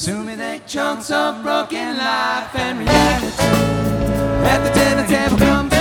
consuming the chunks of broken life and reality. At the dinner table comes